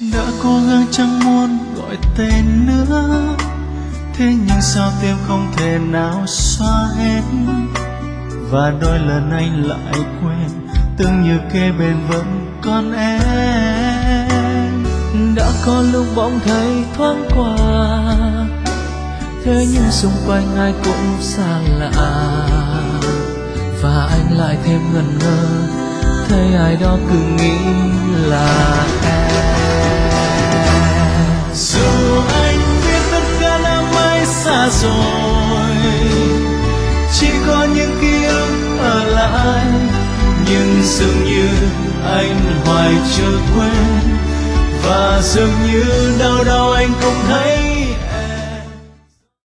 Đã cố gắng chẳng muốn gọi tên nữa, thế nhưng sao tim không thể nào xóa hết. Và đôi lần anh lại quên, tưởng như kế bên vẫn còn em. Đã có lúc bỗng thấy thoáng qua, thế nhưng xung quanh ai cũng xa lạ. Và anh lại thêm ngẩn ngơ, thấy ai đó cứ nghĩ là em. Dù anh biết tất cả đã mãi xa rồi, chỉ có những ký ức ở lại, nhưng dường như anh hoài chưa quên. Và dường như đâu đâu anh cũng thấy